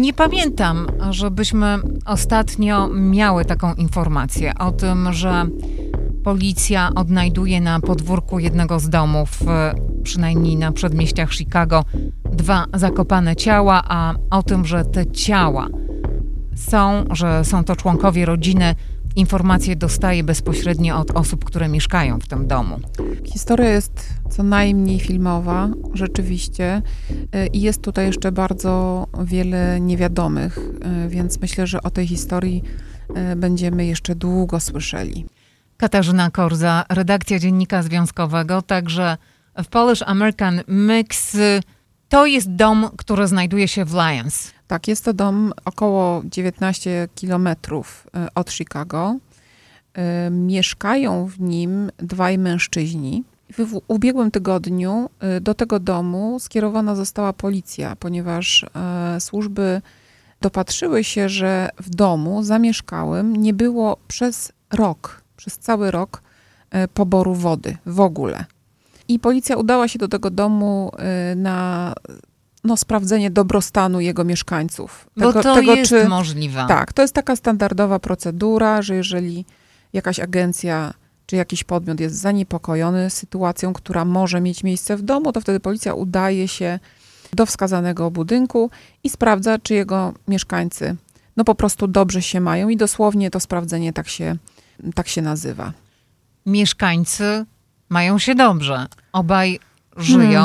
Nie pamiętam, żebyśmy ostatnio miały taką informację o tym, że policja odnajduje na podwórku jednego z domów, przynajmniej na przedmieściach Chicago, 2 zakopane ciała, a o tym, że te ciała że są to członkowie rodziny, informacje dostaje bezpośrednio od osób, które mieszkają w tym domu. Historia jest co najmniej filmowa, rzeczywiście. I jest tutaj jeszcze bardzo wiele niewiadomych, więc myślę, że o tej historii będziemy jeszcze długo słyszeli. Katarzyna Korza, redakcja Dziennika Związkowego, także w Polish American Mix. To jest dom, który znajduje się w Lyons. Tak, jest to dom około 19 kilometrów od Chicago. Mieszkają w nim 2 mężczyźni. W ubiegłym tygodniu do tego domu skierowana została policja, ponieważ służby dopatrzyły się, że w domu zamieszkałym nie było przez cały rok poboru wody w ogóle. I policja udała się do tego domu na sprawdzenie dobrostanu jego mieszkańców. Jest możliwe. Tak, to jest taka standardowa procedura, że jeżeli jakaś agencja czy jakiś podmiot jest zaniepokojony sytuacją, która może mieć miejsce w domu, to wtedy policja udaje się do wskazanego budynku i sprawdza, czy jego mieszkańcy po prostu dobrze się mają i dosłownie to sprawdzenie tak się nazywa. Mieszkańcy mają się dobrze. Obaj żyją.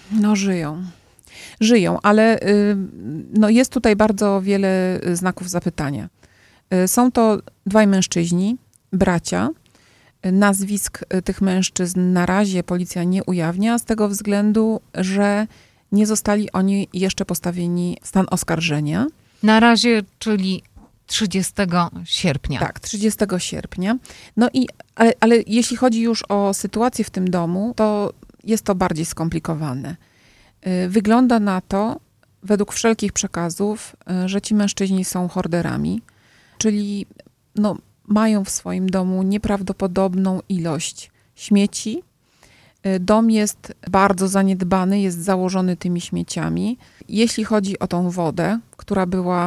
Żyją, ale jest tutaj bardzo wiele znaków zapytania. Są to 2 mężczyźni, bracia. Nazwisk tych mężczyzn na razie policja nie ujawnia z tego względu, że nie zostali oni jeszcze postawieni w stan oskarżenia. Na razie, czyli 30 sierpnia. Tak, 30 sierpnia. Ale jeśli chodzi już o sytuację w tym domu, to jest to bardziej skomplikowane. Wygląda na to, według wszelkich przekazów, że ci mężczyźni są horderami, czyli mają w swoim domu nieprawdopodobną ilość śmieci. Dom jest bardzo zaniedbany, jest założony tymi śmieciami. Jeśli chodzi o tą wodę, która była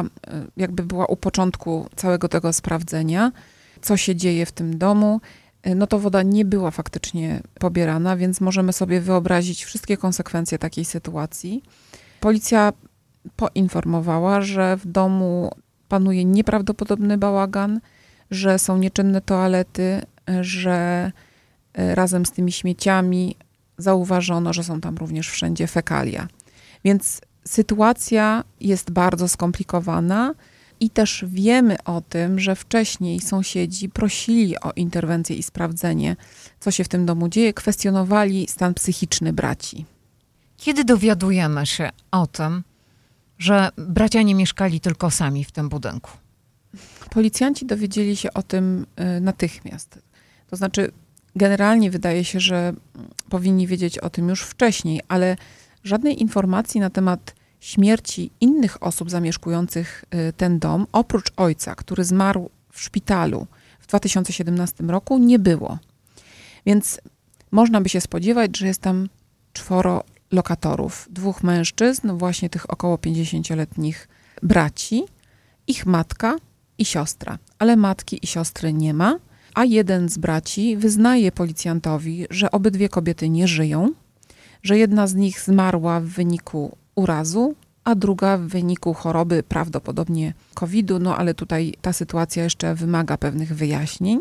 u początku całego tego sprawdzenia, co się dzieje w tym domu, to woda nie była faktycznie pobierana, więc możemy sobie wyobrazić wszystkie konsekwencje takiej sytuacji. Policja poinformowała, że w domu panuje nieprawdopodobny bałagan, że są nieczynne toalety, że razem z tymi śmieciami zauważono, że są tam również wszędzie fekalia. Więc sytuacja jest bardzo skomplikowana i też wiemy o tym, że wcześniej sąsiedzi prosili o interwencję i sprawdzenie, co się w tym domu dzieje, kwestionowali stan psychiczny braci. Kiedy dowiadujemy się o tym, że bracia nie mieszkali tylko sami w tym budynku? Policjanci dowiedzieli się o tym natychmiast. To znaczy, generalnie wydaje się, że powinni wiedzieć o tym już wcześniej, ale żadnej informacji na temat śmierci innych osób zamieszkujących ten dom, oprócz ojca, który zmarł w szpitalu w 2017 roku, nie było. Więc można by się spodziewać, że jest tam 4 lokatorów, 2 mężczyzn, właśnie tych około 50-letnich braci, ich matka i siostra. Ale matki i siostry nie ma, a jeden z braci wyznaje policjantowi, że obydwie kobiety nie żyją, że jedna z nich zmarła w wyniku urazu, a druga w wyniku choroby, prawdopodobnie COVID-u, ale tutaj ta sytuacja jeszcze wymaga pewnych wyjaśnień.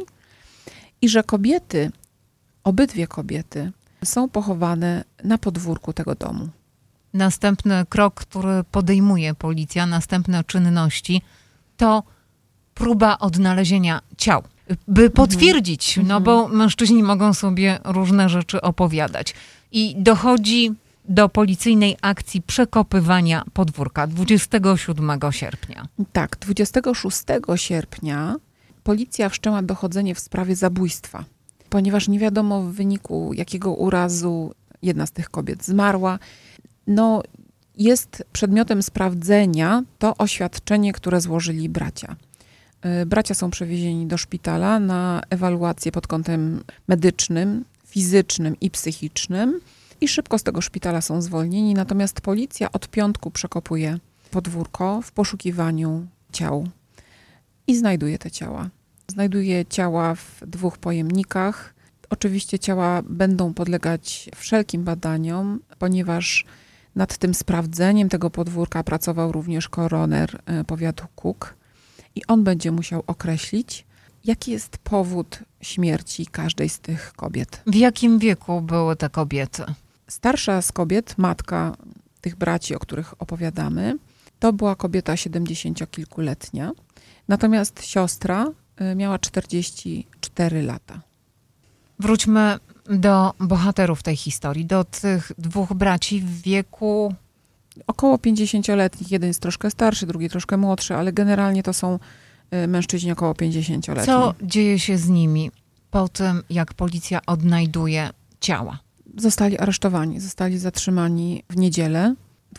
I że obydwie kobiety są pochowane na podwórku tego domu. Następny krok, który podejmuje policja, następne czynności, to próba odnalezienia ciał. By potwierdzić, bo mężczyźni mogą sobie różne rzeczy opowiadać. I dochodzi do policyjnej akcji przekopywania podwórka 27 sierpnia. Tak, 26 sierpnia policja wszczęła dochodzenie w sprawie zabójstwa, ponieważ nie wiadomo w wyniku jakiego urazu jedna z tych kobiet zmarła. Jest przedmiotem sprawdzenia to oświadczenie, które złożyli bracia. Bracia są przewiezieni do szpitala na ewaluację pod kątem medycznym, fizycznym i psychicznym i szybko z tego szpitala są zwolnieni. Natomiast policja od piątku przekopuje podwórko w poszukiwaniu ciał i znajduje te ciała. Znajduje ciała w 2 pojemnikach. Oczywiście ciała będą podlegać wszelkim badaniom, ponieważ nad tym sprawdzeniem tego podwórka pracował również koroner powiatu Kuk i on będzie musiał określić, jaki jest powód śmierci każdej z tych kobiet. W jakim wieku były te kobiety? Starsza z kobiet, matka tych braci, o których opowiadamy, to była kobieta 70-kilkuletnia, natomiast siostra miała 44 lata. Wróćmy do bohaterów tej historii, do tych 2 braci w wieku... Około 50-letnich, jeden jest troszkę starszy, drugi troszkę młodszy, ale generalnie to są mężczyźni około 50-letni. Co dzieje się z nimi po tym, jak policja odnajduje ciała? Zostali aresztowani, zostali zatrzymani w niedzielę,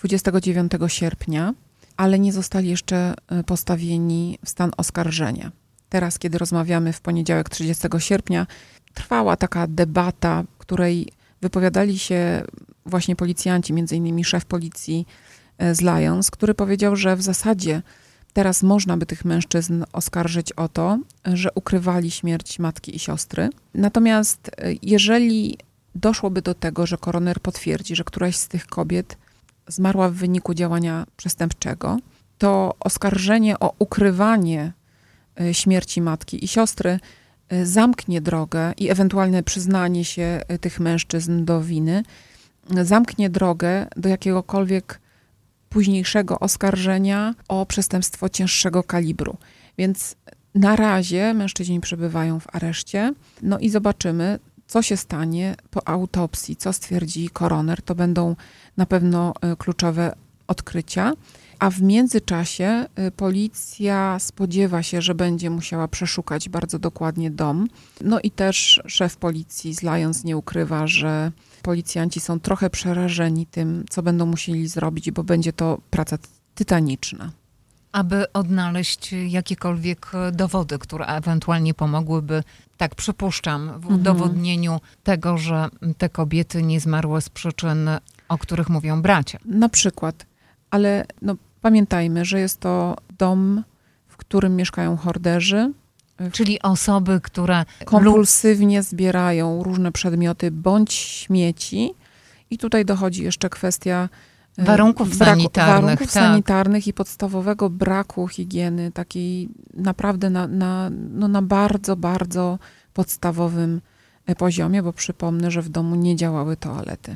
29 sierpnia, ale nie zostali jeszcze postawieni w stan oskarżenia. Teraz, kiedy rozmawiamy w poniedziałek 30 sierpnia, trwała taka debata, w której wypowiadali się właśnie policjanci, między innymi szef policji z Lyons, który powiedział, że w zasadzie teraz można by tych mężczyzn oskarżyć o to, że ukrywali śmierć matki i siostry. Natomiast jeżeli doszłoby do tego, że koroner potwierdzi, że któraś z tych kobiet zmarła w wyniku działania przestępczego, to oskarżenie o ukrywanie śmierci matki i siostry zamknie drogę i ewentualne przyznanie się tych mężczyzn do winy zamknie drogę do jakiegokolwiek późniejszego oskarżenia o przestępstwo cięższego kalibru. Więc na razie mężczyźni przebywają w areszcie. No i zobaczymy, co się stanie po autopsji, co stwierdzi koroner. To będą na pewno kluczowe odkrycia. A w międzyczasie policja spodziewa się, że będzie musiała przeszukać bardzo dokładnie dom. No i też szef policji z Lyons nie ukrywa, że policjanci są trochę przerażeni tym, co będą musieli zrobić, bo będzie to praca tytaniczna. Aby odnaleźć jakiekolwiek dowody, które ewentualnie pomogłyby, tak przypuszczam, w udowodnieniu tego, że te kobiety nie zmarły z przyczyn, o których mówią bracia. Na przykład, ale pamiętajmy, że jest to dom, w którym mieszkają horderzy. Czyli osoby, które kompulsywnie zbierają różne przedmioty bądź śmieci. I tutaj dochodzi jeszcze kwestia warunków sanitarnych i podstawowego braku higieny, takiej naprawdę na bardzo, bardzo podstawowym poziomie, bo przypomnę, że w domu nie działały toalety.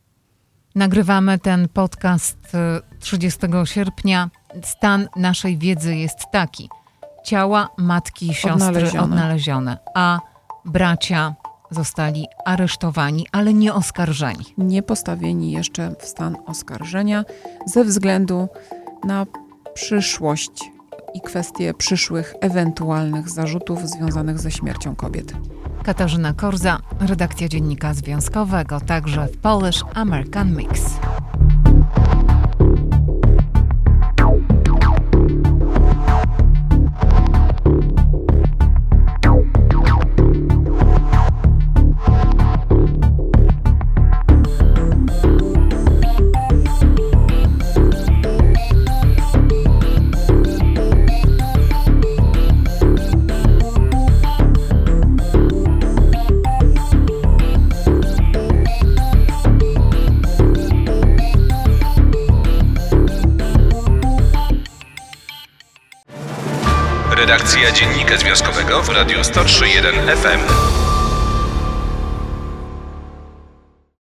Nagrywamy ten podcast 30 sierpnia. Stan naszej wiedzy jest taki. Ciała matki i siostry odnalezione, a bracia zostali aresztowani, ale nie oskarżeni. Nie postawieni jeszcze w stan oskarżenia ze względu na przyszłość i kwestie przyszłych ewentualnych zarzutów związanych ze śmiercią kobiet. Katarzyna Korza, redakcja Dziennika Związkowego, także w Polish American Mix. Redakcja Dziennika Związkowego w Radiu 103.1 FM.